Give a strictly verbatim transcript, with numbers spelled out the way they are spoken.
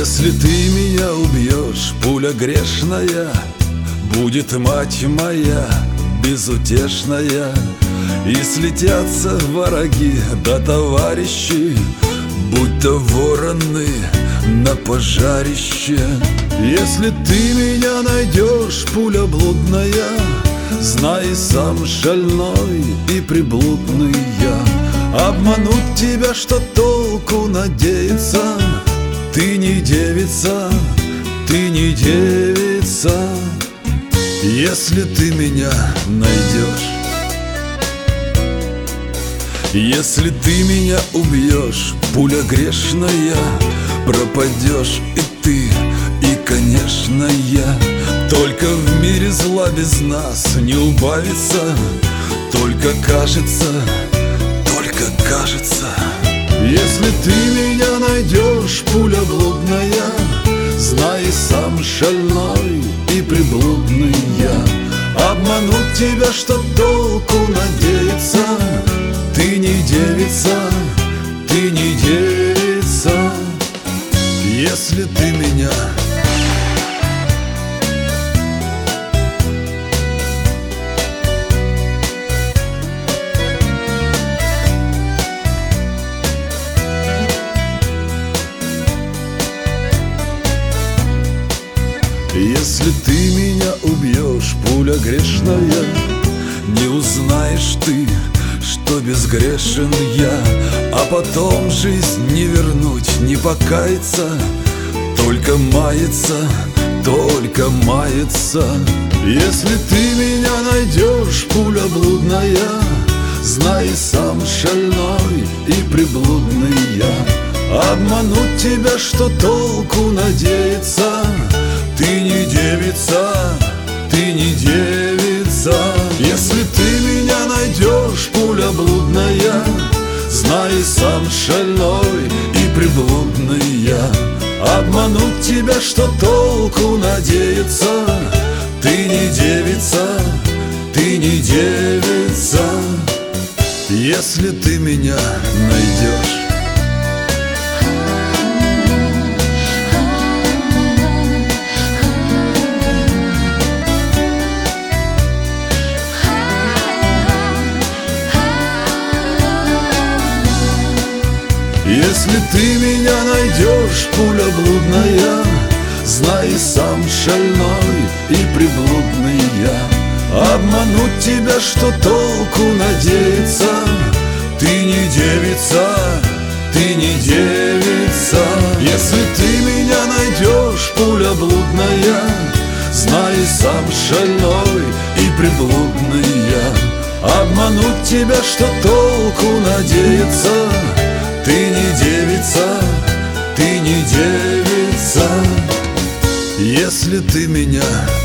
Если ты меня убьешь, пуля грешная, будет мать моя безутешная. И слетятся враги да товарищи, будто вороны на пожарище. Если ты меня найдешь, пуля блудная, знай, сам шальной и приблудный я. Обмануть тебя, что толку надеяться? Ты не девица, ты не девица. Если ты меня найдешь, если ты меня убьешь, пуля грешная, пропадешь и ты, и, конечно, я. Только в мире зла без нас не убавится, только кажется, только кажется. Если ты меня найдешь, пуля блудная, знай, сам шальной и приблудный я. Обмануть тебя, что толку надеяться? Ты не девица, ты не девица. Если ты меня Если ты меня убьешь, пуля грешная, не узнаешь ты, что безгрешен я. А потом жизнь не вернуть, не покаяться, только мается, только мается. Если ты меня найдешь, пуля блудная, знай, сам шальной и приблудный я. Обмануть тебя, что толку надеяться? Ты не девица, ты не девица. Если ты меня найдешь, пуля блудная, знай, сам шальной и приблудный я. Обмануть тебя, что толку надеяться? Ты не девица, ты не девица. Если ты меня найдешь. Если ты меня найдешь, пуля блудная, знай, сам шальной и приблудный я. Обмануть тебя, что толку надеяться? Ты не девица, ты не девица. Если ты меня найдешь, пуля блудная, знай, сам шальной и приблудный я. Обмануть тебя, что толку надеяться? Ты не девица, ты не девица. Если ты меня